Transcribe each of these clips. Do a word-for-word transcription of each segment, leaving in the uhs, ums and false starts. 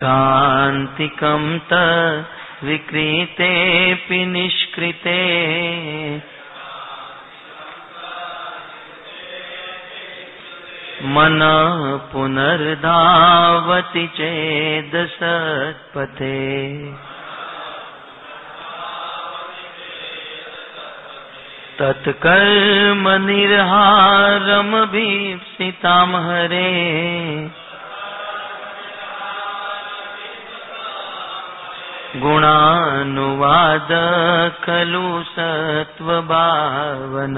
कान्तिकं तद्विकृतेऽपि निष्कृते मनः पुनर्धावति चेद सत्पथे। तत्कर्म निर्हारमभीप्सितां हरे गुणानुवाद खलु सत्वभावन।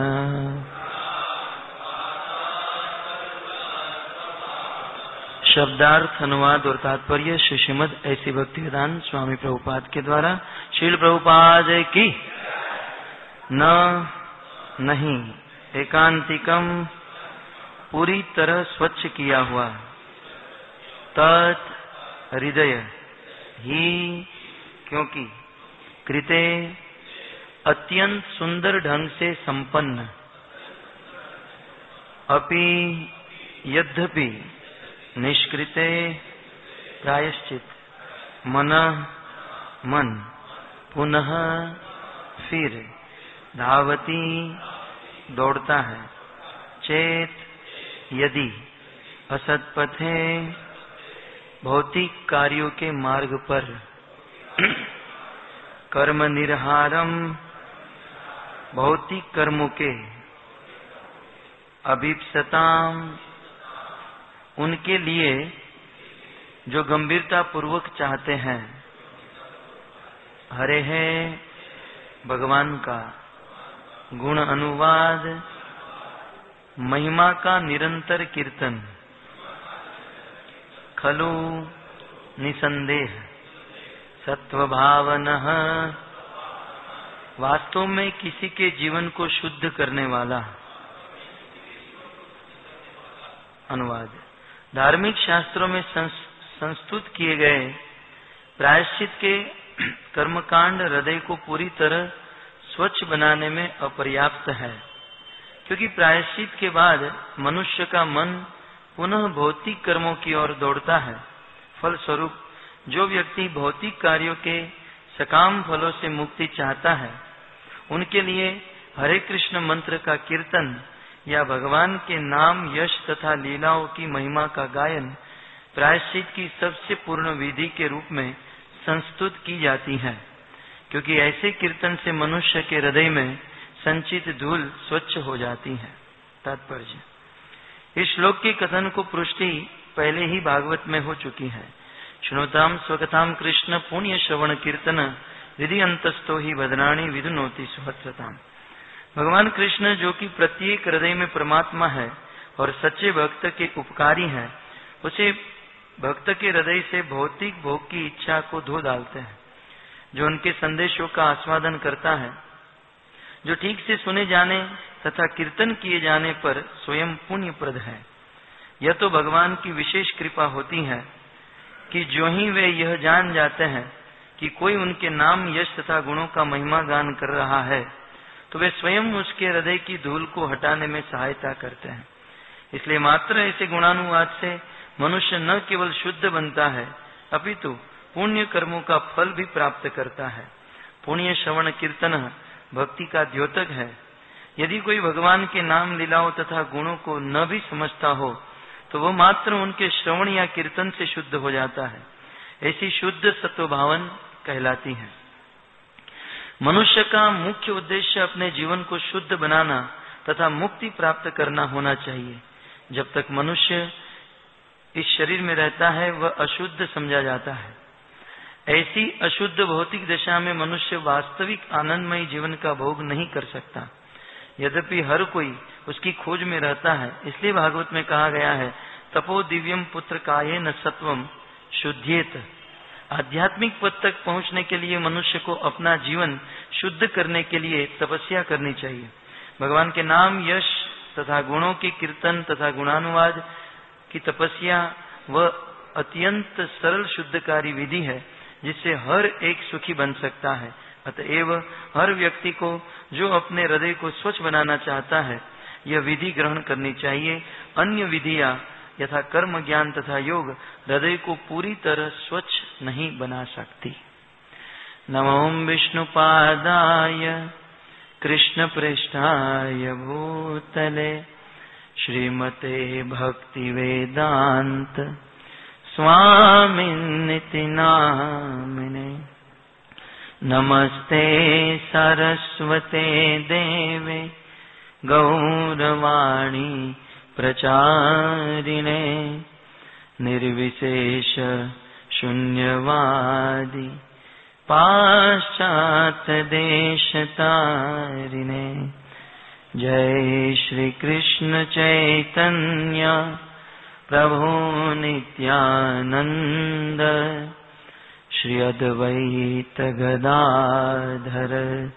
शब्दार्थ अनुवाद और तात्पर्य श्री श्रीमद ऐसी भक्तिवेदांत स्वामी प्रभुपाद के द्वारा। श्रील प्रभुपाद की न नहीं एकांतिकम पूरी तरह स्वच्छ किया हुआ तत् हृदय ही क्योंकि कृते अत्यंत सुंदर ढंग से संपन्न अपि यद्यपि निष्कृते प्रायश्चित मन मन पुनः फिर धावती दौड़ता है चेत यदि असत्पथे भौतिक कार्यों के मार्ग पर कर्म निर्हारम भौतिक कर्मों के अभिप्सताम उनके लिए जो गंभीरता पूर्वक चाहते हैं हरे है भगवान का गुण अनुवाद महिमा का निरंतर कीर्तन खलु निसंदेह सत्वभावनः वास्तव में किसी के जीवन को शुद्ध करने वाला। अनुवाद धार्मिक शास्त्रों में संस्तुत किए गए प्रायश्चित के कर्मकांड हृदय को पूरी तरह स्वच्छ बनाने में अपर्याप्त है, क्योंकि प्रायश्चित के बाद मनुष्य का मन पुनः भौतिक कर्मों की ओर दौड़ता है। फलस्वरूप जो व्यक्ति भौतिक कार्यों के सकाम फलों से मुक्ति चाहता है उनके लिए हरे कृष्ण मंत्र का कीर्तन या भगवान के नाम यश तथा लीलाओं की महिमा का गायन प्रायश्चित की सबसे पूर्ण विधि के रूप में संस्तुत की जाती है, क्योंकि ऐसे कीर्तन से मनुष्य के हृदय में संचित धूल स्वच्छ हो जाती है। तात्पर्य इस श्लोक के कथन को पुष्टि पहले ही भागवत में हो चुकी है। श्रोताम स्वकथाम कृष्ण पुण्य श्रवण कीर्तन विधि अंतस्तो ही भद्राणी विधुनोति सुहत्रताम। भगवान कृष्ण जो कि प्रत्येक हृदय में परमात्मा है और सच्चे भक्त के उपकारी हैं, उसे भक्त के हृदय से भौतिक भोग की इच्छा को धो डालते हैं। जो उनके संदेशों का आस्वादन करता है, जो ठीक से सुने जाने तथा कीर्तन किए जाने पर स्वयं पुण्यप्रद है। यह तो भगवान की विशेष कृपा होती है कि जो ही वे यह जान जाते हैं कि कोई उनके नाम यश तथा गुणों का महिमा गान कर रहा है, तो वे स्वयं उसके हृदय की धूल को हटाने में सहायता करते हैं। इसलिए मात्र ऐसे गुणानुवाद से मनुष्य न केवल शुद्ध बनता है अपितु पुण्य कर्मों का फल भी प्राप्त करता है। पुण्य श्रवण कीर्तन भक्ति का द्योतक है। यदि कोई भगवान के नाम लीलाओं तथा गुणों को न भी समझता हो तो वह मात्र उनके श्रवण या कीर्तन से शुद्ध हो जाता है। ऐसी शुद्ध सत्वभावन कहलाती है। मनुष्य का मुख्य उद्देश्य अपने जीवन को शुद्ध बनाना तथा मुक्ति प्राप्त करना होना चाहिए। जब तक मनुष्य इस शरीर में रहता है वह अशुद्ध समझा जाता है। ऐसी अशुद्ध भौतिक दशा में मनुष्य वास्तविक आनंदमय जीवन का भोग नहीं कर सकता। यद्यपि हर कोई उसकी खोज में रहता है, इसलिए भागवत में कहा गया है तपो दिव्यम पुत्र काये न सत्वम शुद्ध्येत। आध्यात्मिक पद तक पहुंचने के लिए मनुष्य को अपना जीवन शुद्ध करने के लिए तपस्या करनी चाहिए। भगवान के नाम यश तथा गुणों के कीर्तन तथा गुणानुवाद की तपस्या वह अत्यंत सरल शुद्धकारी विधि है जिससे हर एक सुखी बन सकता है। अतएव हर व्यक्ति को जो अपने हृदय को स्वच्छ बनाना चाहता है यह विधि ग्रहण करनी चाहिए। अन्य विधियां यथा कर्म ज्ञान तथा योग हृदय को पूरी तरह स्वच्छ नहीं बना सकती। नमो विष्णुपादाय कृष्ण पृष्ठाय भूतले श्रीमते भक्ति वेदांत स्वामिनिति नामिने। नमस्ते सरस्वते देवे गौरवाणी प्रचारिणे निर्विशेष शून्यवादी पाश्चात्य देशतारिणे। जय श्री कृष्ण चैतन्य प्रभु नित्यानंद श्री अद्वैत गदाधर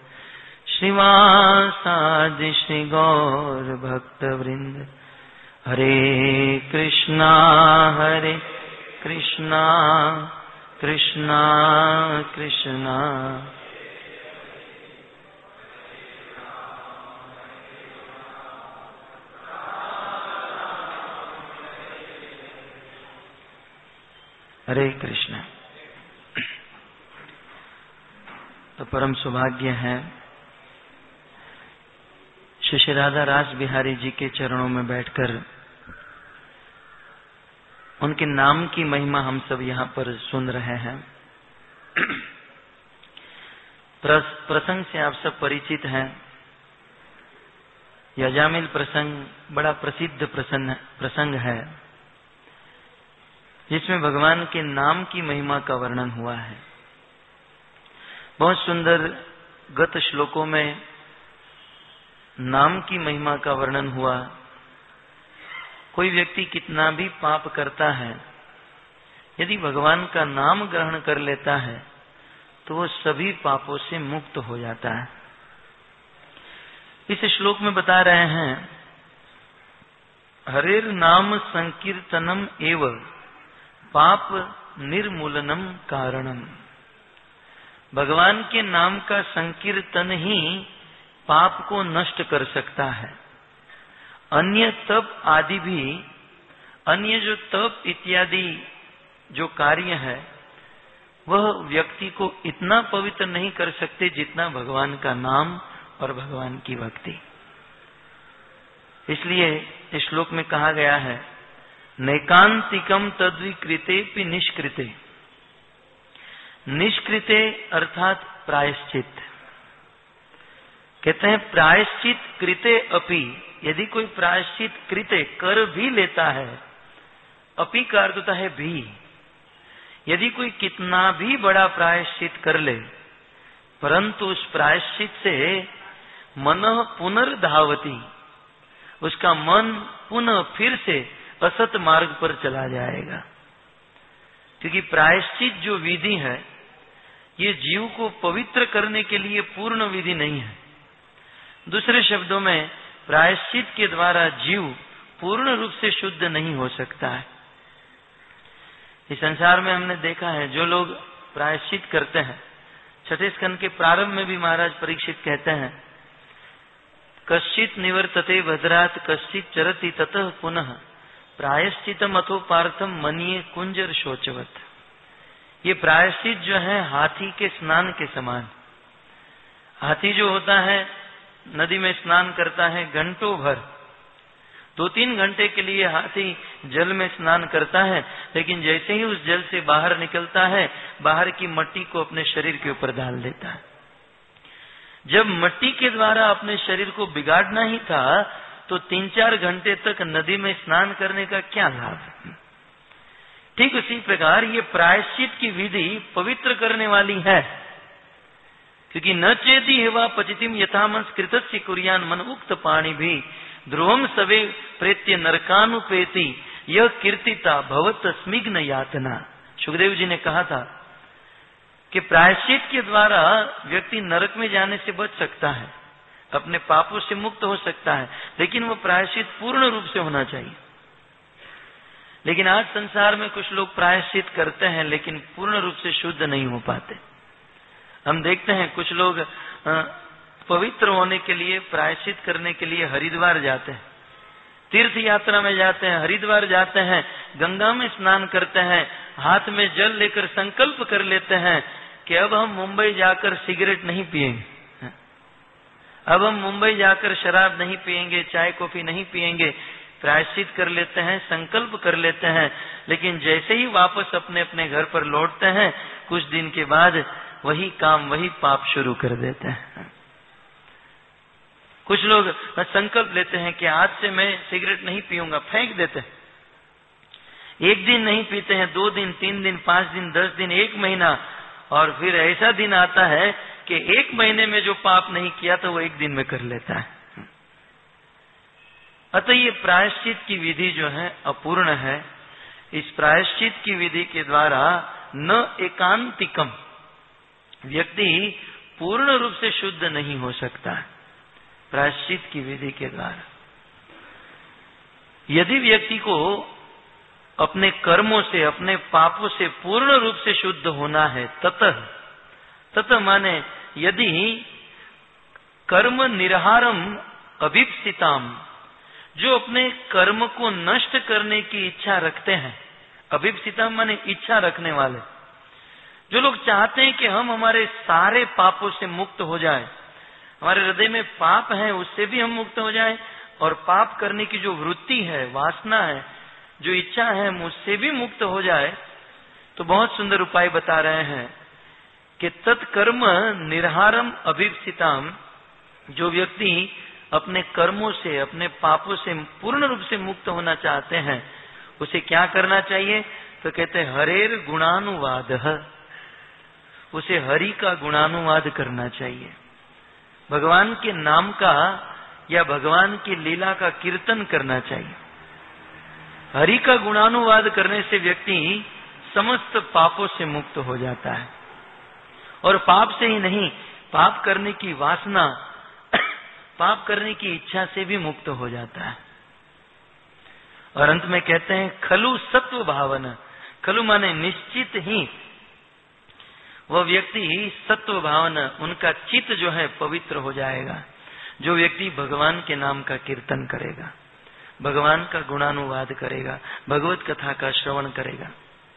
श्रीवासादि श्री गौर भक्त वृंद। हरे कृष्णा हरे कृष्णा कृष्णा कृष्णा हरे कृष्ण। तो परम सौभाग्य है श्री राधा रास बिहारी जी के चरणों में बैठकर उनके नाम की महिमा हम सब यहाँ पर सुन रहे हैं। प्रसंग से आप सब परिचित हैं। यजामिल प्रसंग बड़ा प्रसिद्ध प्रसंग प्रसंग है जिसमें भगवान के नाम की महिमा का वर्णन हुआ है। बहुत सुंदर गत श्लोकों में नाम की महिमा का वर्णन हुआ। कोई व्यक्ति कितना भी पाप करता है, यदि भगवान का नाम ग्रहण कर लेता है तो वो सभी पापों से मुक्त हो जाता है। इस श्लोक में बता रहे हैं, हरेर नाम संकीर्तनम एव पाप निर्मूलनम कारणम। भगवान के नाम का संकीर्तन ही पाप को नष्ट कर सकता है। अन्य तप आदि भी, अन्य जो तप इत्यादि जो कार्य है वह व्यक्ति को इतना पवित्र नहीं कर सकते जितना भगवान का नाम और भगवान की भक्ति। इसलिए इस श्लोक में कहा गया है, नैकांतिकम तद्विकृते निष्कृते। निष्कृते अर्थात प्रायश्चित। कहते हैं प्रायश्चित कृते अपि, यदि कोई प्रायश्चित कृते कर भी लेता है, अपि का अर्थ होता है भी। यदि कोई कितना भी बड़ा प्रायश्चित कर ले, परंतु उस प्रायश्चित से मनः पुनर्धावति, उसका मन पुनः फिर से असत मार्ग पर चला जाएगा। क्योंकि प्रायश्चित जो विधि है ये जीव को पवित्र करने के लिए पूर्ण विधि नहीं है। दूसरे शब्दों में प्रायश्चित के द्वारा जीव पूर्ण रूप से शुद्ध नहीं हो सकता है। इस संसार में हमने देखा है, जो लोग प्रायश्चित करते हैं, छठे स्कंद के प्रारंभ में भी महाराज परीक्षित कहते हैं, कश्चित निवर्तते भद्रात कश्चित चरति ततः पुनः प्रायश्चितम अथो पार्थम मनिये कुंजर शोचवत। ये प्रायश्चित जो है हाथी के स्नान के समान। हाथी जो होता है नदी में स्नान करता है घंटों भर, दो तीन घंटे के लिए हाथी जल में स्नान करता है, लेकिन जैसे ही उस जल से बाहर निकलता है, बाहर की मट्टी को अपने शरीर के ऊपर डाल देता है। जब मट्टी के द्वारा अपने शरीर को बिगाड़ना ही था तो तीन चार घंटे तक नदी में स्नान करने का क्या लाभ। ठीक उसी प्रकार ये प्रायश्चित की विधि पवित्र करने वाली है, क्योंकि न चेती हेवा पचितिम यथामंस कृतस्य कुर्यान मन उक्त पाणी भी ध्रुवम सवे प्रेत्य नरकानुपेति यह कीर्तिता भवत स्मिग्न यातना। सुखदेव जी ने कहा था कि प्रायश्चित के द्वारा व्यक्ति नरक में जाने से बच सकता है, अपने पापों से मुक्त हो सकता है, लेकिन वो प्रायश्चित पूर्ण रूप से होना चाहिए। लेकिन आज संसार में कुछ लोग प्रायश्चित करते हैं लेकिन पूर्ण रूप से शुद्ध नहीं हो पाते। हम देखते हैं कुछ लोग पवित्र होने के लिए, प्रायश्चित करने के लिए हरिद्वार जाते हैं, तीर्थ यात्रा में जाते हैं, हरिद्वार जाते हैं, गंगा में स्नान करते हैं, हाथ में जल लेकर संकल्प कर लेते हैं कि अब हम मुंबई जाकर सिगरेट नहीं पिएंगे, अब हम मुंबई जाकर शराब नहीं पिएंगे, चाय कॉफी नहीं पिएंगे, प्रायश्चित कर लेते हैं, संकल्प कर लेते हैं। लेकिन जैसे ही वापस अपने अपने घर पर लौटते हैं, कुछ दिन के बाद वही काम, वही पाप शुरू कर देते हैं। कुछ लोग संकल्प लेते हैं कि आज से मैं सिगरेट नहीं पीऊंगा, फेंक देते हैं। एक दिन नहीं पीते हैं, दो दिन, तीन दिन, पांच दिन, दस दिन, एक महीना, और फिर ऐसा दिन आता है कि एक महीने में जो पाप नहीं किया तो वो एक दिन में कर लेता है। अतः ये प्रायश्चित की विधि जो है अपूर्ण है। इस प्रायश्चित की विधि के द्वारा न एकांतिकम, व्यक्ति पूर्ण रूप से शुद्ध नहीं हो सकता है प्रायश्चित की विधि के द्वारा। यदि व्यक्ति को अपने कर्मों से, अपने पापों से पूर्ण रूप से शुद्ध होना है, ततः ततः माने यदि कर्म निर्हारम अभिप्सिताम, जो अपने कर्म को नष्ट करने की इच्छा रखते हैं, अभिप्सिताम माने इच्छा रखने वाले, जो लोग चाहते हैं कि हम हमारे सारे पापों से मुक्त हो जाए, हमारे हृदय में पाप है उससे भी हम मुक्त हो जाए, और पाप करने की जो वृत्ति है, वासना है, जो इच्छा है, मुझसे भी मुक्त हो जाए, तो बहुत सुंदर उपाय बता रहे हैं कि तत्कर्म निर्हारम अभिप्सिताम, जो व्यक्ति अपने कर्मों से, अपने पापों से पूर्ण रूप से मुक्त होना चाहते हैं, उसे क्या करना चाहिए? तो कहते हैं हरेर गुणानुवाद, उसे हरि का गुणानुवाद करना चाहिए। भगवान के नाम का या भगवान की लीला का कीर्तन करना चाहिए। हरि का गुणानुवाद करने से व्यक्ति समस्त पापों से मुक्त हो जाता है, और पाप से ही नहीं, पाप करने की वासना, पाप करने की इच्छा से भी मुक्त हो जाता है। और अंत में कहते हैं खलु सत्व भावना, खलु माने निश्चित ही वह व्यक्ति सत्व भावना, उनका चित्त जो है पवित्र हो जाएगा। जो व्यक्ति भगवान के नाम का कीर्तन करेगा, भगवान का गुणानुवाद करेगा, भगवत कथा का श्रवण करेगा,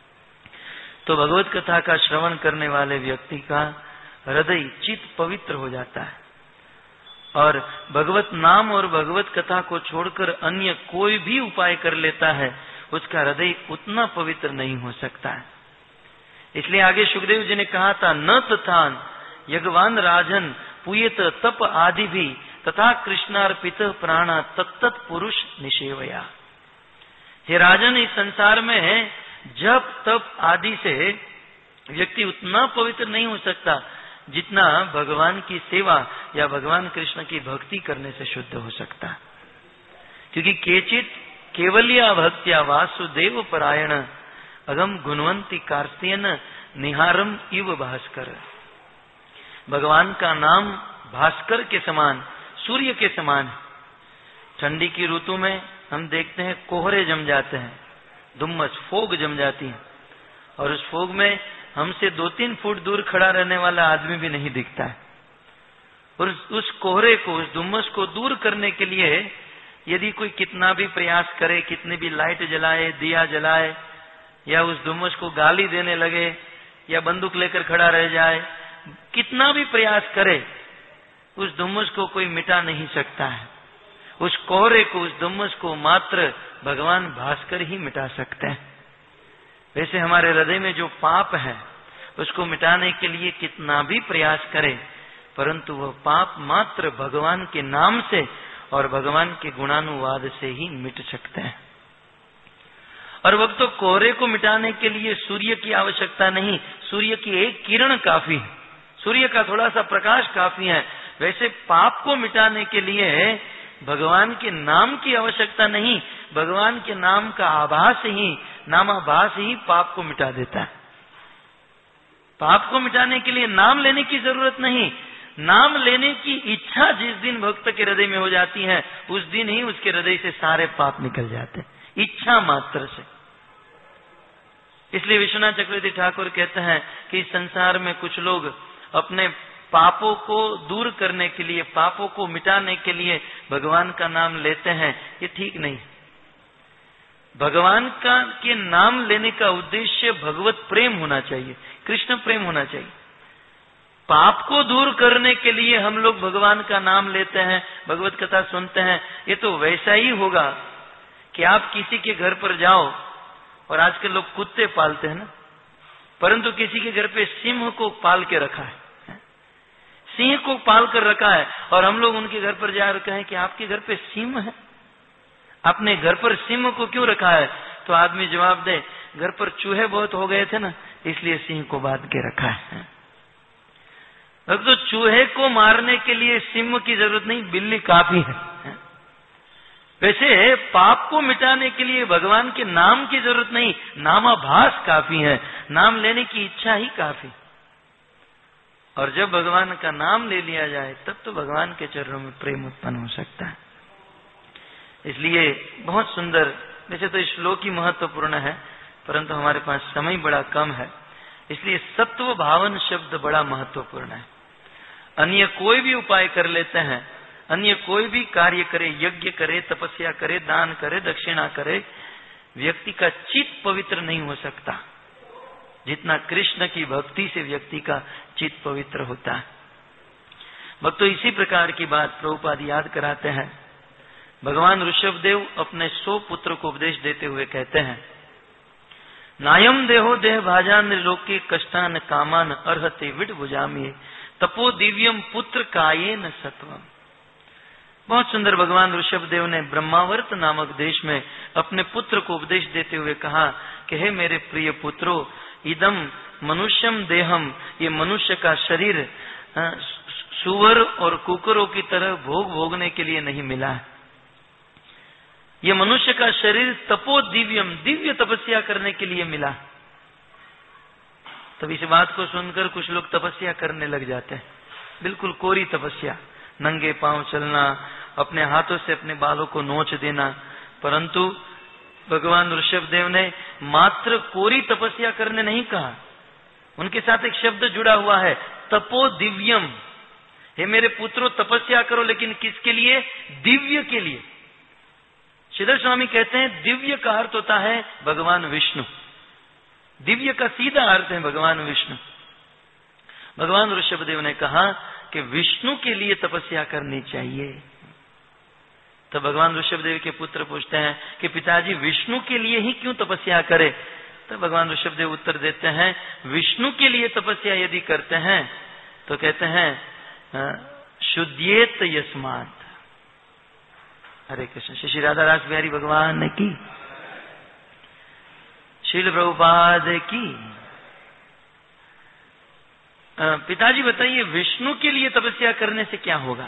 तो भगवत कथा का श्रवण करने वाले व्यक्ति का हृदय चित्त पवित्र हो जाता है, और भगवत नाम और भगवत कथा को छोड़कर अन्य कोई भी उपाय कर लेता है, उसका हृदय उतना पवित्र नहीं हो सकता है। इसलिए आगे सुखदेव जी ने कहा था, न तथान यज्ञवान राजन पुयत तप आदि भी तथा कृष्णार्पित प्राणा तत्त पुरुष निषेवया। हे राजन, इस संसार में जप तप आदि से व्यक्ति उतना पवित्र नहीं हो सकता जितना भगवान की सेवा या भगवान कृष्ण की भक्ति करने से शुद्ध हो सकता है। क्योंकि केचित केवलिया भक्त्या वासुदेव परायण अगम गुणवंती कार्तियन निहारम इव भास्कर। भगवान का नाम भास्कर के समान, सूर्य के समान है। ठंडी की ऋतु में हम देखते हैं कोहरे जम जाते हैं, धुम्मस, फोग जम जाती है, और उस फोग में हमसे दो तीन फुट दूर खड़ा रहने वाला आदमी भी नहीं दिखता है। और उस कोहरे को, उस धुम्मस को दूर करने के लिए यदि कोई कितना भी प्रयास करे, कितनी भी लाइट जलाए, दिया जलाए, या उस धुम्मस को गाली देने लगे, या बंदूक लेकर खड़ा रह जाए, कितना भी प्रयास करे, उस धुम्मस को कोई मिटा नहीं सकता है। उस कोहरे को, उस धुम्मस को मात्र भगवान भास्कर ही मिटा सकते हैं। वैसे हमारे हृदय में जो पाप है उसको मिटाने के लिए कितना भी प्रयास करे, परंतु वह पाप मात्र भगवान के नाम से और भगवान के गुणानुवाद से ही मिट सकते हैं। और वक्त तो कोहरे को मिटाने के लिए सूर्य की आवश्यकता नहीं, सूर्य की एक किरण काफी है, सूर्य का थोड़ा सा प्रकाश काफी है। वैसे पाप को मिटाने के लिए भगवान के नाम की आवश्यकता नहीं, भगवान के नाम का आभास ही, नामाभास ही पाप को मिटा देता है। पाप को मिटाने के लिए नाम लेने की जरूरत नहीं, नाम लेने की इच्छा जिस दिन भक्त के हृदय में हो जाती है, उस दिन ही उसके हृदय से सारे पाप निकल जाते हैं, इच्छा मात्र से। इसलिए विश्वनाथ चक्रवर्ती ठाकुर कहते हैं कि इस संसार में कुछ लोग अपने पापों को दूर करने के लिए, पापों को मिटाने के लिए भगवान का नाम लेते हैं, ये ठीक नहीं। भगवान का के नाम लेने का उद्देश्य भगवत प्रेम होना चाहिए, कृष्ण प्रेम होना चाहिए। पाप को दूर करने के लिए हम लोग भगवान का नाम लेते हैं, भगवत कथा सुनते हैं, ये तो वैसा ही होगा कि आप किसी के घर पर जाओ, और आजकल लोग कुत्ते पालते हैं ना, परंतु किसी के घर पे सिंह को पाल के रखा है, सिंह को पाल कर रखा है, और हम लोग उनके घर पर जाकर कहें कि आपके घर पे सिंह है, अपने घर पर सिंह को क्यों रखा है? तो आदमी जवाब दे, घर पर चूहे बहुत हो गए थे ना, इसलिए सिंह को बांध के रखा है। अब तो चूहे को मारने के लिए सिंह की जरूरत नहीं, बिल्ली काफी है। वैसे पाप को मिटाने के लिए भगवान के नाम की जरूरत नहीं, नामाभास काफी है, नाम लेने की इच्छा ही काफी। और जब भगवान का नाम ले लिया जाए तब तो भगवान के चरणों में प्रेम उत्पन्न हो सकता है। इसलिए बहुत सुंदर, वैसे तो श्लोक ही महत्वपूर्ण है, परंतु हमारे पास समय बड़ा कम है, इसलिए सत्व भावन शब्द बड़ा महत्वपूर्ण है। अन्य कोई भी उपाय कर लेते हैं, अन्य कोई भी कार्य करे, यज्ञ करे, तपस्या करे, दान करे, दक्षिणा करे, व्यक्ति का चित्त पवित्र नहीं हो सकता जितना कृष्ण की भक्ति से व्यक्ति का चित्त पवित्र होता है। भक्तों, इसी प्रकार की बात प्रभुपाद याद कराते हैं। भगवान ऋषभदेव अपने सौ पुत्र को उपदेश देते हुए कहते हैं, नायम देहो देह भाजान लोके कष्टान कामान अर्हते विड भुजामी तपो दिव्यम पुत्र कायेन सत्वम। बहुत सुंदर भगवान ऋषभदेव ने ब्रह्मावर्त नामक देश में अपने पुत्र को उपदेश देते हुए कहा कि हे मेरे प्रिय पुत्रों, इदम मनुष्यम देहम, ये मनुष्य का शरीर सुअर और कुकरों की तरह भोग भोगने के लिए नहीं मिला है। ये मनुष्य का शरीर तपो दिव्यम, दिव्य तपस्या करने के लिए मिला। तब इस बात को सुनकर कुछ लोग तपस्या करने लग जाते हैं, बिल्कुल कोरी तपस्या, नंगे पांव चलना, अपने हाथों से अपने बालों को नोच देना। परंतु भगवान ऋषभदेव ने मात्र कोरी तपस्या करने नहीं कहा, उनके साथ एक शब्द जुड़ा हुआ है, तपो दिव्यम। हे मेरे पुत्रों, तपस्या करो, लेकिन किसके लिए? दिव्य के लिए। श्रीधर स्वामी कहते हैं दिव्य का अर्थ होता है भगवान विष्णु, दिव्य का सीधा अर्थ है भगवान विष्णु। भगवान ऋषभदेव ने कहा कि विष्णु के लिए तपस्या करनी चाहिए। तो भगवान ऋषभदेव के पुत्र पूछते हैं कि पिताजी विष्णु के लिए ही क्यों तपस्या करे? तो भगवान ऋषभदेव उत्तर देते हैं, विष्णु के लिए तपस्या यदि करते हैं तो कहते हैं शुद्धियेत यस्मात्। हरे कृष्ण। श्री राधा रास बिहारी भगवान की, श्रील प्रभुपाद की। पिताजी बताइए विष्णु के लिए तपस्या करने से क्या होगा?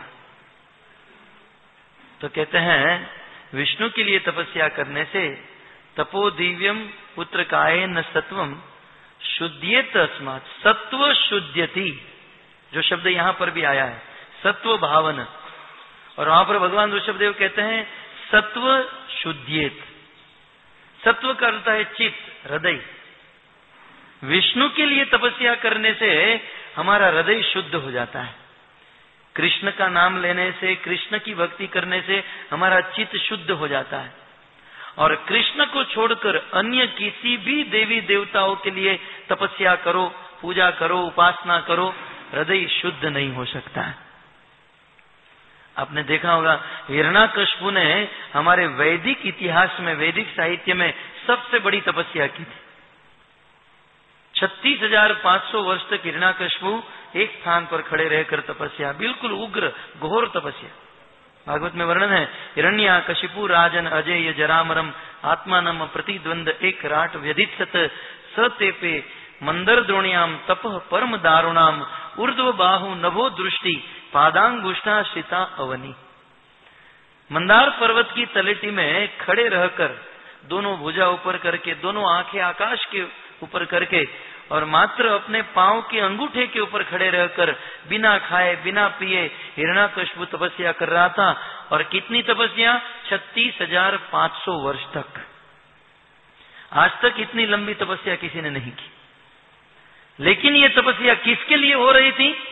तो कहते हैं विष्णु के लिए तपस्या करने से तपो दिव्यम पुत्र काये न सत्वम शुद्धियेत अस्मात्। सत्व शुद्ध्यति, जो शब्द यहां पर भी आया है, सत्व भावन, और वहां पर भगवान ऋषभदेव कहते हैं सत्व शुद्धियेत। सत्व का अर्थ है चित्त, हृदय। विष्णु के लिए तपस्या करने से हमारा हृदय शुद्ध हो जाता है। कृष्ण का नाम लेने से, कृष्ण की भक्ति करने से हमारा चित्त शुद्ध हो जाता है। और कृष्ण को छोड़कर अन्य किसी भी देवी देवताओं के लिए तपस्या करो, पूजा करो, उपासना करो, हृदय शुद्ध नहीं हो सकता है। आपने देखा होगा हिरण्याकश्यप ने हमारे वैदिक इतिहास में, वैदिक साहित्य में सबसे बड़ी तपस्या की थी। छत्तीस हजार पांच सौ वर्ष तक हिरण्याकश्यप एक स्थान पर खड़े रहकर तपस्या, बिल्कुल उग्र घोर तपस्या। भागवत में वर्णन है, हिरण्याकशिपु राजन अजय जरामरम आत्मानम प्रतिद्वंद एक राट व्यधित्सत सतेपे मंदर द्रोण्याम तपः परम दारुणाम ऊर्ध्व बाहु नभो दृष्टि पादांगुष्ठा श्रिता अवनी। मंदार पर्वत की तलेटी में खड़े रहकर दोनों भुजा ऊपर करके, दोनों आंखें आकाश के ऊपर करके और मात्र अपने पांव के अंगूठे के ऊपर खड़े रहकर बिना खाए बिना पिए हिरण्याकश्यप तपस्या कर रहा था। और कितनी तपस्या? छत्तीस हजार पांच सौ वर्ष तक। आज तक इतनी लंबी तपस्या किसी ने नहीं की। लेकिन ये तपस्या किसके लिए हो रही थी?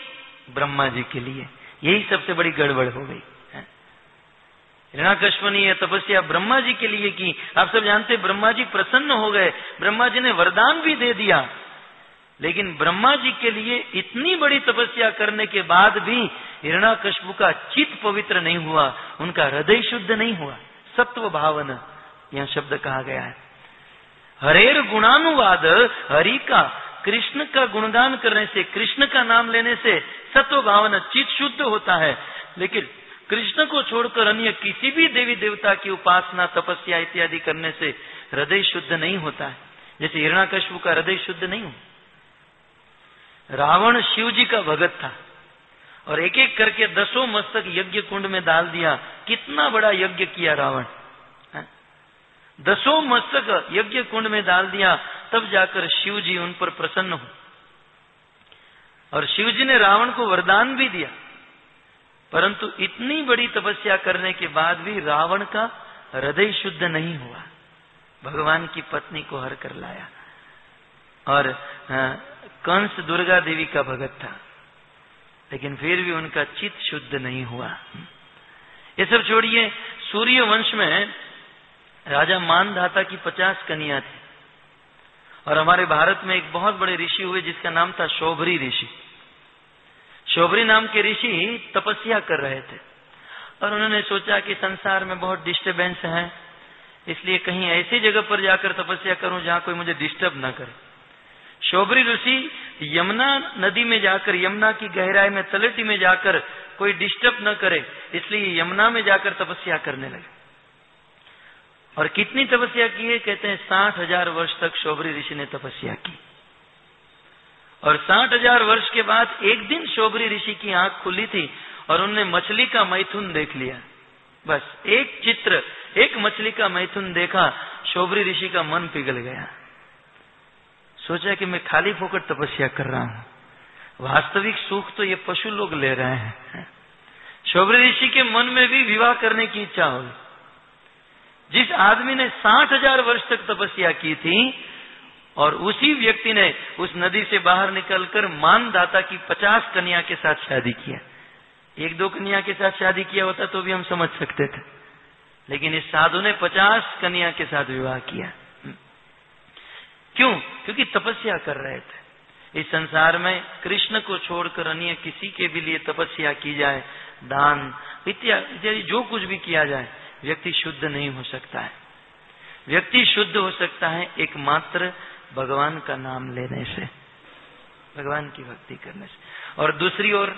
ब्रह्मा जी के लिए। यही सबसे बड़ी गड़बड़ हो गई। हिरण्यकश्यप ने यह तपस्या ब्रह्मा जी के लिए की। आप सब जानते ब्रह्मा जी प्रसन्न हो गए, ब्रह्मा जी ने वरदान भी दे दिया, लेकिन ब्रह्मा जी के लिए इतनी बड़ी तपस्या करने के बाद भी हिरण्यकश्यप का चित्त पवित्र नहीं हुआ, उनका हृदय शुद्ध नहीं हुआ। सत्व भावना यह शब्द कहा गया है। हरेर गुणानुवाद, हरि का कृष्ण का गुणगान करने से, कृष्ण का नाम लेने से सत्व भावना चित्त शुद्ध होता है। लेकिन कृष्ण को छोड़कर अन्य किसी भी देवी देवता की उपासना, तपस्या इत्यादि करने से हृदय शुद्ध नहीं होता है। जैसे हिरण्यकश्यप का हृदय शुद्ध नहीं हुआ। रावण शिव जी का भगत था और एक एक करके दसों मस्तक यज्ञ कुंड में डाल दिया। कितना बड़ा यज्ञ किया रावण, है? दसों मस्तक यज्ञ कुंड में डाल दिया, तब जाकर शिव जी उन पर प्रसन्न हुए। और शिव जी ने रावण को वरदान भी दिया, परंतु इतनी बड़ी तपस्या करने के बाद भी रावण का हृदय शुद्ध नहीं हुआ। भगवान की पत्नी को हर कर लाया। और कंस दुर्गा देवी का भगत था, लेकिन फिर भी उनका चित्त शुद्ध नहीं हुआ। ये सब छोड़िए, सूर्य वंश में राजा मानधाता की पचास कन्या थी और हमारे भारत में एक बहुत बड़े ऋषि हुए जिसका नाम था शोभरी ऋषि। शोभरी नाम के ऋषि तपस्या कर रहे थे और उन्होंने सोचा कि संसार में बहुत डिस्टरबेंस है, इसलिए कहीं ऐसी जगह पर जाकर तपस्या करूं जहां कोई मुझे डिस्टर्ब न करे। शोभरी ऋषि यमुना नदी में जाकर, यमुना की गहराई में, तलहटी में जाकर कोई डिस्टर्ब न करे, इसलिए यमुना में जाकर तपस्या करने लगे। और कितनी तपस्या की है? कहते हैं साठ हजार वर्ष तक शोभरी ऋषि ने तपस्या की। और साठ हजार वर्ष के बाद एक दिन शोभरी ऋषि की आंख खुली थी और उनने मछली का मैथुन देख लिया। बस एक चित्र, एक मछली का मैथुन देखा, शोभरी ऋषि का मन पिघल गया। सोचा कि मैं खाली फोकट तपस्या कर रहा हूं, वास्तविक सुख तो ये पशु लोग ले रहे हैं। शोभरी ऋषि के मन में भी विवाह करने की इच्छा हुई। जिस आदमी ने साठ हजार वर्ष तक तपस्या की थी और उसी व्यक्ति ने उस नदी से बाहर निकलकर मानधाता की पचास कन्या के साथ शादी किया। एक दो कन्या के साथ शादी किया होता तो भी हम समझ सकते थे, लेकिन इस साधु ने पचास कन्या के साथ विवाह किया। क्यों? क्योंकि तपस्या कर रहे थे। इस संसार में कृष्ण को छोड़कर अन्य किसी के भी लिए तपस्या की जाए, दान इत्यादि जो कुछ भी किया जाए, व्यक्ति शुद्ध नहीं हो सकता है। व्यक्ति शुद्ध हो सकता है एकमात्र भगवान का नाम लेने से, भगवान की भक्ति करने से। और दूसरी ओर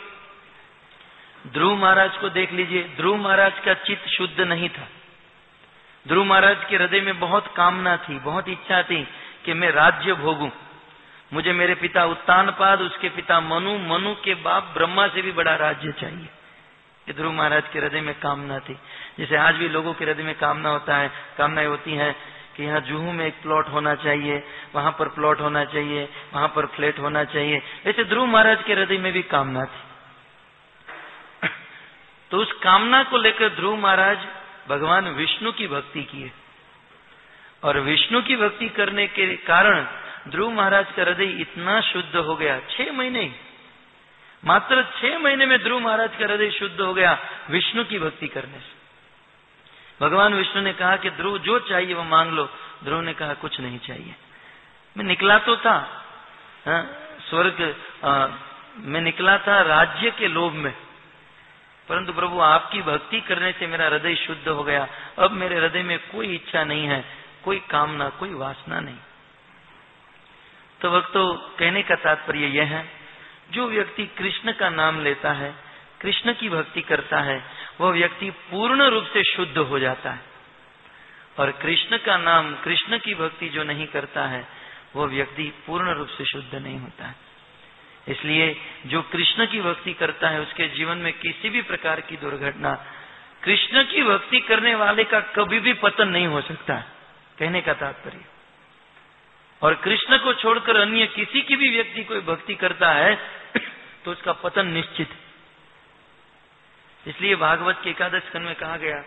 ध्रुव महाराज को देख लीजिए। ध्रुव महाराज का चित्त शुद्ध नहीं था। ध्रुव महाराज के हृदय में बहुत कामना थी, बहुत इच्छा थी कि मैं राज्य भोगूं। मुझे मेरे पिता उत्तानपाद, उसके पिता मनु, मनु के बाप ब्रह्मा से भी बड़ा राज्य चाहिए। ये ध्रुव महाराज के हृदय में कामना थी। जैसे आज भी लोगों के हृदय में कामना होता है, कामनाएं होती हैं कि यहाँ जुहू में एक प्लॉट होना चाहिए, वहां पर प्लॉट होना चाहिए, वहां पर फ्लैट होना चाहिए। वैसे ध्रुव महाराज के हृदय में भी कामना थी। तो उस कामना को लेकर ध्रुव महाराज भगवान विष्णु की भक्ति किए और विष्णु की भक्ति करने के कारण ध्रुव महाराज का हृदय इतना शुद्ध हो गया। छह महीने, मात्र छह महीने में ध्रुव महाराज का हृदय शुद्ध हो गया विष्णु की भक्ति करने से। भगवान विष्णु ने कहा कि ध्रुव जो चाहिए वो मांग लो। ध्रुव ने कहा कुछ नहीं चाहिए। मैं निकला तो था हा? स्वर्ग आ, मैं निकला था राज्य के लोभ में, परंतु प्रभु आपकी भक्ति करने से मेरा हृदय शुद्ध हो गया। अब मेरे हृदय में कोई इच्छा नहीं है, कोई कामना, कोई वासना नहीं। तो भक्तों, कहने का तात्पर्य यह है, जो व्यक्ति कृष्ण का नाम लेता है, कृष्ण की भक्ति करता है, वह व्यक्ति पूर्ण रूप से शुद्ध हो जाता है। और कृष्ण का नाम, कृष्ण की भक्ति जो नहीं करता है, वह व्यक्ति पूर्ण रूप से शुद्ध नहीं होता है। इसलिए जो कृष्ण की भक्ति करता है, उसके जीवन में किसी भी प्रकार की दुर्घटना, कृष्ण की भक्ति करने वाले का कभी भी पतन नहीं हो सकता, कहने का तात्पर्य। और कृष्ण को छोड़कर अन्य किसी की भी व्यक्ति कोई भक्ति करता है तो उसका पतन निश्चित है। इसलिए भागवत के एकादश स्कंद में कहा गया,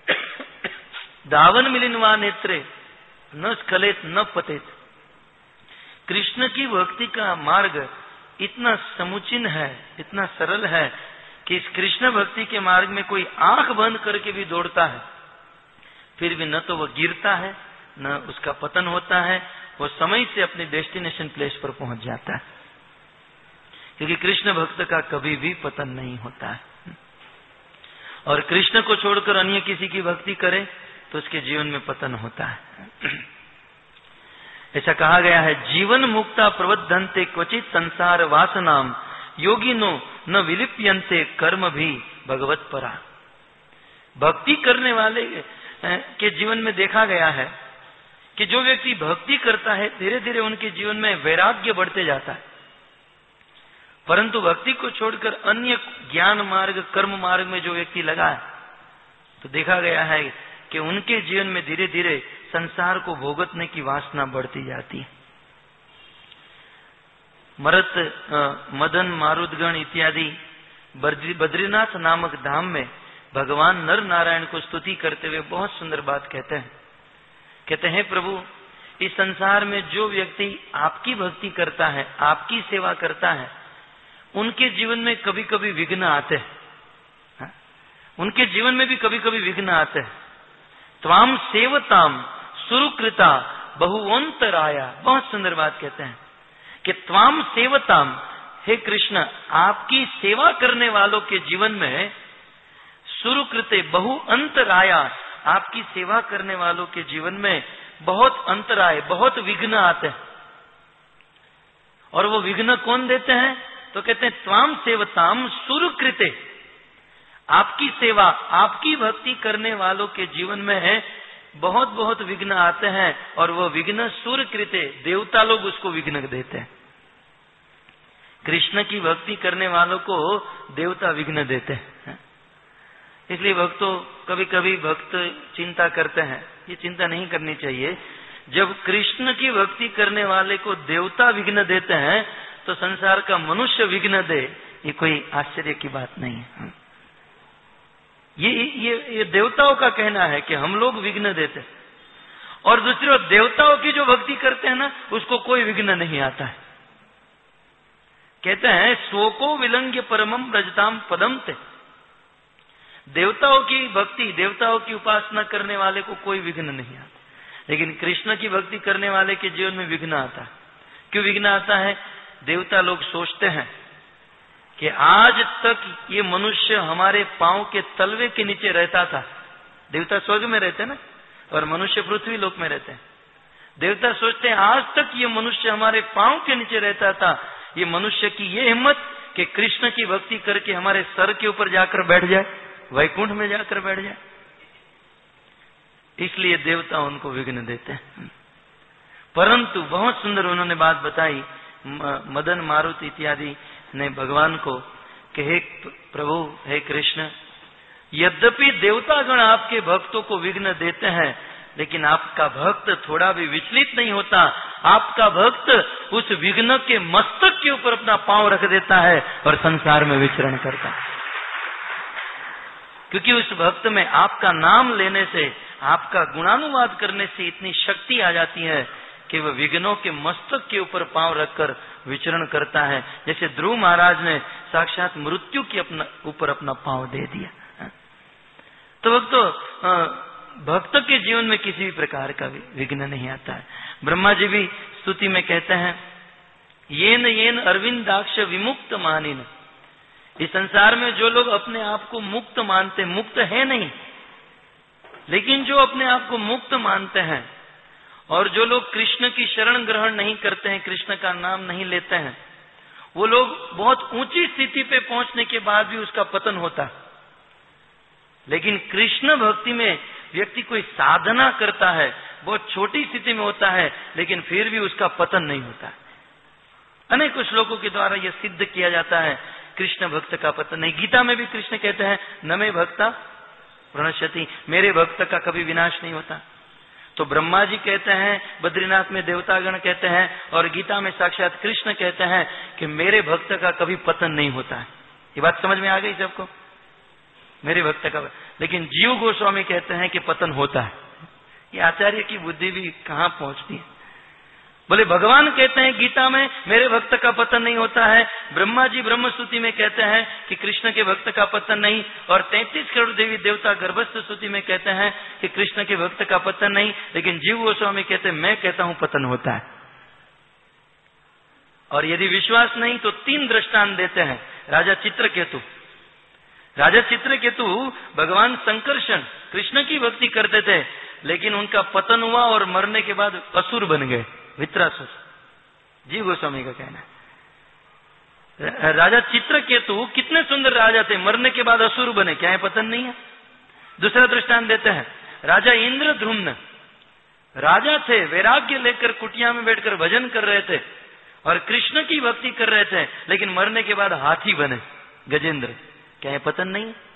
दावन मिलिनवा नेत्रे न स्खलेत न पतेत। कृष्ण की भक्ति का मार्ग इतना समुचिन है, इतना सरल है कि इस कृष्ण भक्ति के मार्ग में कोई आंख बंद करके भी दौड़ता है, फिर भी न तो वह गिरता है न उसका पतन होता है, वो समय से अपने डेस्टिनेशन प्लेस पर पहुंच जाता है, क्योंकि कृष्ण भक्त का कभी भी पतन नहीं होता है। और कृष्ण को छोड़कर अन्य किसी की भक्ति करे तो उसके जीवन में पतन होता है। ऐसा कहा गया है, जीवन मुक्ता प्रबद्धन्ते क्वचित संसार वासनाम योगिनो न विलिप्यन्ते कर्म भी भगवत परा। भक्ति करने वाले के जीवन में देखा गया है कि जो व्यक्ति भक्ति करता है धीरे धीरे उनके जीवन में वैराग्य बढ़ते जाता है, परंतु भक्ति को छोड़कर अन्य ज्ञान मार्ग कर्म मार्ग में जो व्यक्ति लगा है तो देखा गया है कि उनके जीवन में धीरे धीरे संसार को भोगतने की वासना बढ़ती जाती है। मरत मदन मारुदगण इत्यादि बद्रीनाथ नामक धाम में भगवान नर नारायण को स्तुति करते हुए बहुत सुंदर बात कहते हैं। कहते हैं, प्रभु इस संसार में जो व्यक्ति आपकी भक्ति करता है, आपकी सेवा करता है, उनके जीवन में कभी कभी विघ्न आते हैं, उनके जीवन में भी कभी कभी विघ्न आते हैं। त्वाम सेवताम सुरुकृता बहुवंतराया। बहुत सुंदर बात कहते हैं कि त्वाम सेवताम, हे कृष्ण आपकी सेवा करने वालों के जीवन में सुरुकृते बहु अंतराया, आपकी सेवा करने वालों के जीवन में बहुत अंतराय, बहुत विघ्न आते हैं। और वो विघ्न कौन देते हैं? तो कहते हैं त्वाम सेवताम सुरुकृते, आपकी सेवा आपकी भक्ति करने वालों के जीवन में है बहुत बहुत विघ्न आते हैं, और वो विघ्न सुरकृते, देवता लोग उसको विघ्न देते हैं। कृष्ण की भक्ति करने वालों को देवता विघ्न देते हैं। इसलिए भक्तों कभी कभी भक्त चिंता करते हैं, ये चिंता नहीं करनी चाहिए। जब कृष्ण की भक्ति करने वाले को देवता विघ्न देते हैं तो संसार का मनुष्य विघ्न दे, ये कोई आश्चर्य की बात नहीं है। ये ये ये देवताओं का कहना है कि हम लोग विघ्न देते हैं, और दूसरी ओर देवताओं की जो भक्ति करते हैं ना उसको कोई विघ्न नहीं आता है। कहते हैं स्वको विलंघ्य परमम रजताम पदम ते, देवताओं की भक्ति देवताओं की उपासना करने वाले को कोई विघ्न नहीं आता, लेकिन कृष्ण की भक्ति करने वाले के जीवन में विघ्न आता है। क्यों विघ्न आता है? देवता लोग सोचते हैं कि आज तक ये मनुष्य हमारे पांव के तलवे के नीचे रहता था। देवता स्वर्ग में रहते ना, और मनुष्य पृथ्वी लोक में रहते हैं। देवता सोचते हैं आज तक ये मनुष्य हमारे पांव के नीचे रहता था, ये मनुष्य की ये हिम्मत कि कृष्ण की भक्ति करके हमारे सर के ऊपर जाकर बैठ जाए, वैकुंठ में जाकर बैठ जाए। इसलिए देवता उनको विघ्न देते हैं। परंतु बहुत सुंदर उन्होंने बात बताई मदन मारुत इत्यादि ने भगवान को कि हे प्रभु, हे कृष्ण, यद्यपि देवतागण आपके भक्तों को विघ्न देते हैं, लेकिन आपका भक्त थोड़ा भी विचलित नहीं होता। आपका भक्त उस विघ्न के मस्तक के ऊपर अपना पांव रख देता है और संसार में विचरण करता है, क्योंकि उस भक्त में आपका नाम लेने से, आपका गुणानुवाद करने से इतनी शक्ति आ जाती है कि वह विघ्नों के मस्तक के ऊपर पांव रखकर विचरण करता है। जैसे ध्रुव महाराज ने साक्षात मृत्यु के अपना ऊपर अपना पांव दे दिया। तो भक्तों, भक्त के जीवन में किसी भी प्रकार का विघ्न नहीं आता है। ब्रह्मा जी भी स्तुति में कहते हैं, येन येन अरविंदाक्ष विमुक्त मानिन। इस संसार में जो लोग अपने आप को मुक्त मानते, मुक्त है नहीं, लेकिन जो अपने आप को मुक्त मानते हैं और जो लोग कृष्ण की शरण ग्रहण नहीं करते हैं, कृष्ण का नाम नहीं लेते हैं, वो लोग बहुत ऊंची स्थिति पे पहुंचने के बाद भी उसका पतन होता है। लेकिन कृष्ण भक्ति में व्यक्ति कोई साधना करता है, बहुत छोटी स्थिति में होता है, लेकिन फिर भी उसका पतन नहीं होता है। अनेक श्लोकों के द्वारा यह सिद्ध किया जाता है कृष्ण भक्त का पतन नहीं। गीता में भी कृष्ण कहते हैं, न मे भक्ता प्रणश्यति, मेरे भक्त का कभी विनाश नहीं होता। तो ब्रह्मा जी कहते हैं, बद्रीनाथ में देवतागण कहते हैं, और गीता में साक्षात कृष्ण कहते हैं कि मेरे भक्त का कभी पतन नहीं होता है। ये बात समझ में आ गई सबको? मेरे भक्त का। लेकिन जीव गोस्वामी कहते हैं कि पतन होता है। ये आचार्य की बुद्धि भी कहाँ पहुंचती है। बोले भगवान कहते हैं गीता में मेरे भक्त का पतन नहीं होता है, ब्रह्मा जी ब्रह्मस्तुति में कहते हैं कि कृष्ण के भक्त का पतन नहीं, और तैंतीस करोड़ देवी देवता गर्भस्थ स्तुति में कहते हैं कि कृष्ण के भक्त का पतन नहीं, लेकिन जीव गोस्वामी कहते हैं मैं कहता हूं पतन होता है। और यदि विश्वास नहीं तो तीन दृष्टांत देते हैं। राजा चित्रकेतु, राजा चित्रकेतु भगवान संकर्षण कृष्ण की भक्ति करते थे, लेकिन उनका पतन हुआ और मरने के बाद असुर बन गए, वित्रासुर। जीव गोस्वामी का कहना है राजा चित्रकेतु कितने सुंदर राजा थे, मरने के बाद असुर बने, क्या है पतन नहीं है। दूसरा दृष्टांत देते हैं, राजा इंद्रद्युम्न राजा थे, वैराग्य लेकर कुटिया में बैठकर भजन कर रहे थे और कृष्ण की भक्ति कर रहे थे, लेकिन मरने के बाद हाथी बने, गजेंद्र, क्या है पतन नहीं है।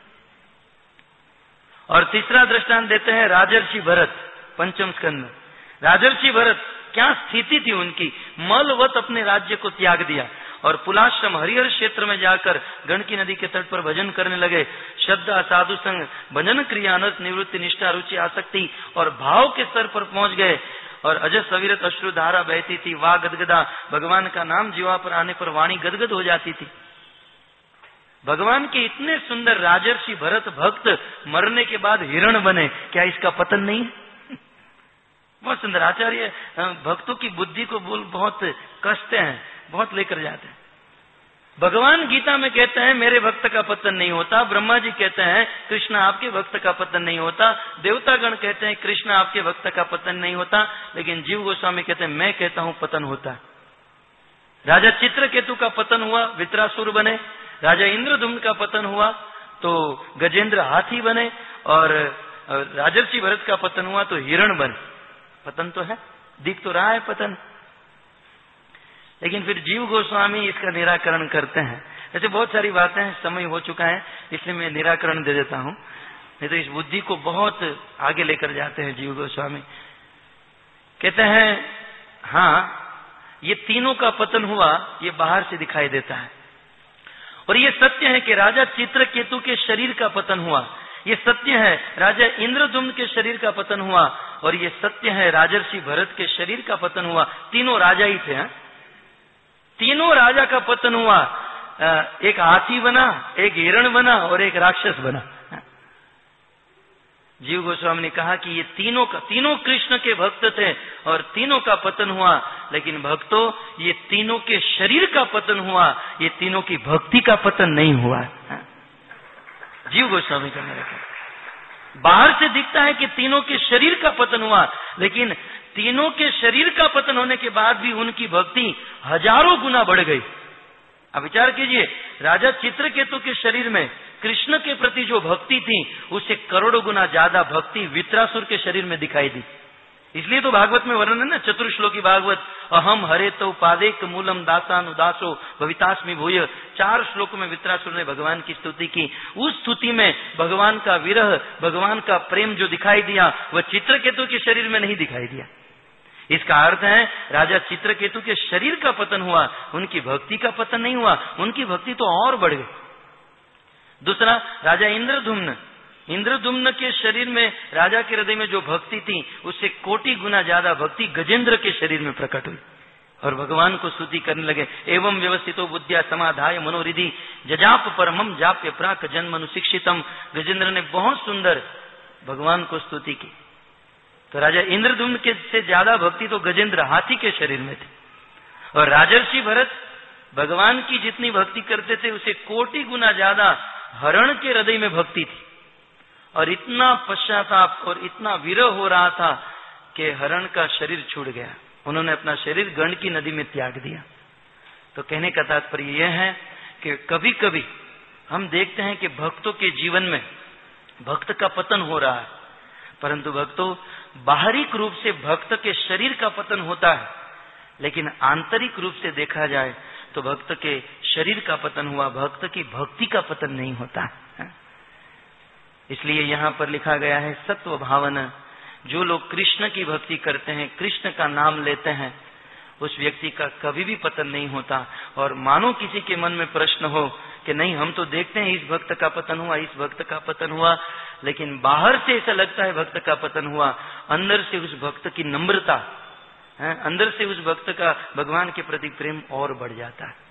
और तीसरा दृष्टांत देते हैं राजर्षि भरत, पंचम स्कंद में। राजर्षि भरत क्या स्थिति थी उनकी, मलवत अपने राज्य को त्याग दिया और पुलाश्रम हरिहर क्षेत्र में जाकर गंडकी नदी के तट पर भजन करने लगे। श्रद्धा, साधु संग, भजन क्रिया, अनर्थ निवृत्ति, निष्ठा, रुचि, आसक्ति और भाव के स्तर पर पहुंच गए और अजस अविरत अश्रु धारा बहती थी, वाह गदगदा, भगवान का नाम जीवा पर आने पर वाणी गदगद हो जाती थी। भगवान के इतने सुंदर राजर्षि भरत भक्त मरने के बाद हिरण बने, क्या इसका पतन नहीं है। बहुत सुंदर आचार्य भक्तों की बुद्धि को बोल बहुत कसते हैं, बहुत लेकर जाते हैं। भगवान गीता में कहते हैं मेरे भक्त का पतन नहीं होता, ब्रह्मा जी कहते हैं कृष्ण आपके भक्त का पतन नहीं होता, देवतागण कहते हैं कृष्ण आपके भक्त का पतन नहीं होता, लेकिन जीव गोस्वामी कहते हैं मैं कहता हूं पतन होता है। राजा चित्रकेतु का पतन हुआ, वित्रासुर बने। राजा इंद्रद्युम्न का पतन हुआ तो गजेंद्र हाथी बने, और राजर्षि भरत का पतन हुआ तो हिरण बने। पतन तो है, दिख तो रहा है पतन। लेकिन फिर जीव गोस्वामी इसका निराकरण करते हैं। ऐसे बहुत सारी बातें हैं, समय हो चुका है इसलिए मैं निराकरण दे देता हूं, नहीं तो इस बुद्धि को बहुत आगे लेकर जाते हैं जीव गोस्वामी। कहते हैं हाँ ये तीनों का पतन हुआ, ये बाहर से दिखाई देता है, और ये सत्य है कि राजा चित्रकेतु के शरीर का पतन हुआ, ये सत्य है राजा इंद्रद्युम्न के शरीर का पतन हुआ, और ये सत्य है राजर्षि भरत के शरीर का पतन हुआ। तीनों राजा ही थे, हैं? तीनों राजा का पतन हुआ, एक हाथी बना, एक हिरण बना और एक राक्षस बना। जीव गोस्वामी ने कहा कि ये तीनों का तीनों कृष्ण के भक्त थे और तीनों का पतन हुआ, लेकिन भक्तों ये तीनों के शरीर का पतन हुआ, ये तीनों की भक्ति का पतन नहीं हुआ। जीव गोस्वामी का मेरा कहना, बाहर से दिखता है कि तीनों के शरीर का पतन हुआ, लेकिन तीनों के शरीर का पतन होने के बाद भी उनकी भक्ति हजारों गुना बढ़ गई। अब विचार कीजिए, राजा चित्रकेतु के शरीर में कृष्ण के प्रति जो भक्ति थी उससे करोड़ों गुना ज्यादा भक्ति वित्रासुर के शरीर में दिखाई दी। इसलिए तो भागवत में वर्णन है ना, चतुर्श्लोकी भागवत, अहम हरे तो पादेक मूलम दासानुदासो भवितास्मि भूय। चार श्लोकों में वित्रासुर ने भगवान की स्तुति की। उस स्तुति में भगवान का विरह, भगवान का प्रेम जो दिखाई दिया वह चित्रकेतु के शरीर में नहीं दिखाई दिया। इसका अर्थ है राजा चित्रकेतु के शरीर का पतन हुआ, उनकी भक्ति का पतन नहीं हुआ, उनकी भक्ति तो और बढ़ गई। दूसरा, राजा इंद्रद्युम्न, इंद्रद्युम्न के शरीर में, राजा के हृदय में जो भक्ति थी उससे कोटि गुना ज्यादा भक्ति गजेंद्र के शरीर में प्रकट हुई और भगवान को स्तुति करने लगे। एवं व्यवस्थितो बुद्धिया समाधाय मनोरिधि जजाप परमम जाप्य प्राक जन्मनु शिक्षितम। गजेंद्र ने बहुत सुंदर भगवान को स्तुति की। तो राजा इंद्रद्युम्न के से ज्यादा भक्ति तो गजेंद्र हाथी के शरीर में थी, और राजर्षि भरत भगवान की जितनी भक्ति करते थे उसे कोटि गुना ज्यादा हरण के हृदय में भक्ति थी, और इतना पश्चाताप और इतना विरह हो रहा था कि हरण का शरीर छूट गया। उन्होंने अपना शरीर गंडकी नदी में त्याग दिया। तो कहने का तात्पर्य यह है कि कभी कभी हम देखते हैं कि भक्तों के जीवन में भक्त का पतन हो रहा है, परंतु भक्तों बाहरिक रूप से भक्त के शरीर का पतन होता है, लेकिन आंतरिक रूप से देखा जाए तो भक्त के शरीर का पतन हुआ, भक्त की भक्ति का पतन नहीं होता है। इसलिए यहाँ पर लिखा गया है सत्व भावना। जो लोग कृष्ण की भक्ति करते हैं, कृष्ण का नाम लेते हैं, उस व्यक्ति का कभी भी पतन नहीं होता। और मानो किसी के मन में प्रश्न हो कि नहीं हम तो देखते हैं इस भक्त का पतन हुआ, इस भक्त का पतन हुआ, लेकिन बाहर से ऐसा लगता है भक्त का पतन हुआ, अंदर से उस भक्त की नम्रता, है, अंदर से उस भक्त का भगवान के प्रति प्रेम और बढ़ जाता है।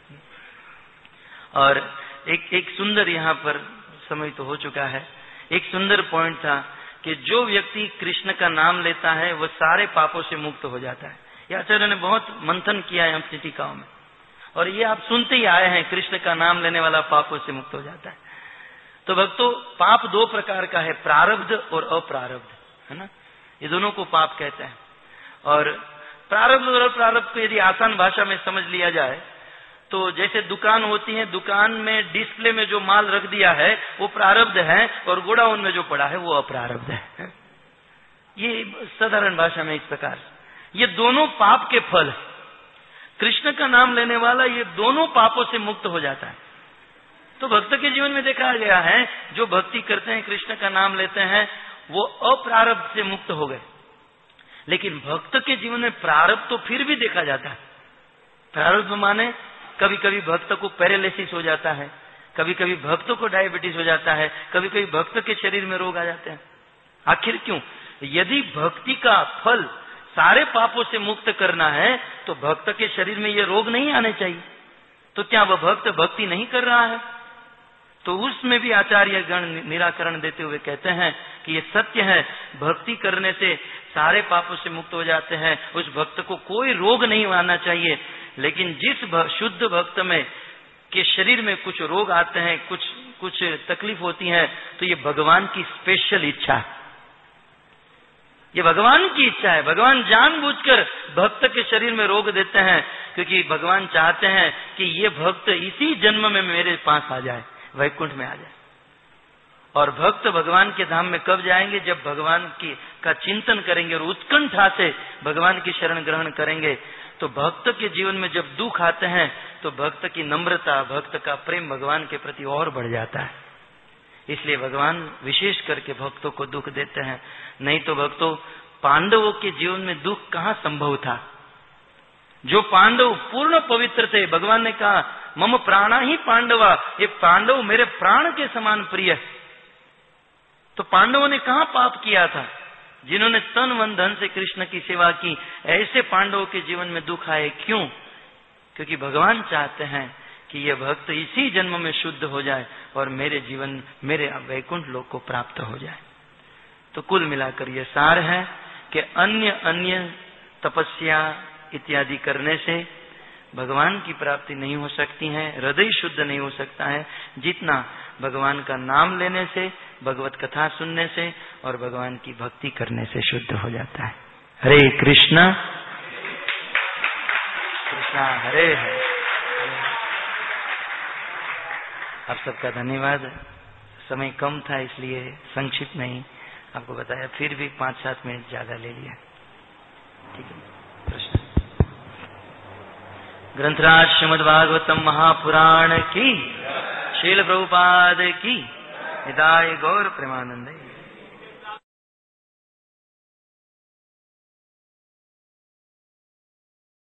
और एक एक सुंदर यहाँ पर, समय तो हो चुका है, एक सुंदर पॉइंट था कि जो व्यक्ति कृष्ण का नाम लेता है वह सारे पापों से मुक्त हो जाता है। ये आचार्य ने बहुत मंथन किया है हम टीकाओं में, और ये आप सुनते ही आए हैं, कृष्ण का नाम लेने वाला पापों से मुक्त हो जाता है। तो भक्तों, पाप दो प्रकार का है, प्रारब्ध और अप्रारब्ध, है ना, ये दोनों को पाप कहते हैं। और प्रारब्ध और अप्रारब्ध को यदि आसान भाषा में समझ लिया जाए तो जैसे दुकान होती है, दुकान में डिस्प्ले में जो माल रख दिया है वो प्रारब्ध है, और गोडाउन में जो पड़ा है वो अप्रारब्ध है। ये साधारण भाषा में इस प्रकार, ये दोनों पाप के फल। कृष्ण का नाम लेने वाला ये दोनों पापों से मुक्त हो जाता है। तो भक्त के जीवन में देखा गया है, जो भक्ति करते हैं, कृष्ण का नाम लेते हैं, वो अप्रारब्ध से मुक्त हो गए। लेकिन भक्त के जीवन में प्रारब्ध तो फिर भी देखा जाता है। प्रारब्ध माने कभी कभी भक्त को पैरालिसिस हो जाता है, कभी कभी भक्त को डायबिटीज हो जाता है, कभी कभी भक्त के शरीर में रोग आ जाते हैं। आखिर क्यों? यदि भक्ति का फल सारे पापों से मुक्त करना है तो भक्त के शरीर में ये रोग नहीं आने चाहिए। तो क्या वह भक्त भक्ति नहीं कर रहा है? तो उसमें भी आचार्य गण निराकरण देते हुए कहते हैं कि ये सत्य है, भक्ति करने से सारे पापों से मुक्त हो जाते हैं, उस भक्त को कोई रोग नहीं आना चाहिए। लेकिन जिस शुद्ध भक्त में के शरीर में कुछ रोग आते हैं, कुछ कुछ तकलीफ होती है, तो ये भगवान की स्पेशल इच्छा है, ये भगवान की इच्छा है। भगवान जानबूझकर भक्त के शरीर में रोग देते हैं, क्योंकि भगवान चाहते हैं कि ये भक्त इसी जन्म में मेरे पास आ जाए, वैकुंठ में आ जाए। और भक्त भगवान के धाम में कब जाएंगे? जब भगवान की का चिंतन करेंगे और उत्कंठा से भगवान की शरण ग्रहण करेंगे। तो भक्त के जीवन में जब दुख आते हैं तो भक्त की नम्रता, भक्त का प्रेम भगवान के प्रति और बढ़ जाता है। इसलिए भगवान विशेष करके भक्तों को दुख देते हैं। नहीं तो भक्तों, पांडवों के जीवन में दुख कहाँ संभव था? जो पांडव पूर्ण पवित्र थे, भगवान ने कहा मम प्राणा ही पांडवा, ये पांडव मेरे प्राण के समान प्रिय है। तो पांडवों ने कहाँ पाप किया था? जिन्होंने तन मन धन से कृष्ण की सेवा की, ऐसे पांडवों के जीवन में दुख आए। क्यों? क्योंकि भगवान चाहते हैं कि यह भक्त इसी जन्म में शुद्ध हो जाए और मेरे जीवन, मेरे वैकुंठ लोक को प्राप्त हो जाए। तो कुल मिलाकर यह सार है कि अन्य अन्य तपस्या इत्यादि करने से भगवान की प्राप्ति नहीं हो सकती है, हृदय शुद्ध नहीं हो सकता है, जितना भगवान का नाम लेने से, भगवत कथा सुनने से और भगवान की भक्ति करने से शुद्ध हो जाता है। हरे कृष्णा कृष्णा हरे हरे। आप सबका धन्यवाद। समय कम था इसलिए संक्षिप्त में ही आपको बताया, फिर भी पांच सात मिनट ज्यादा ले लिया। ठीक है, प्रश्न। ग्रंथराज श्रीमद् भागवतम महापुराण की, शील प्रभुपाद की, निताय गौर प्रेमानंद।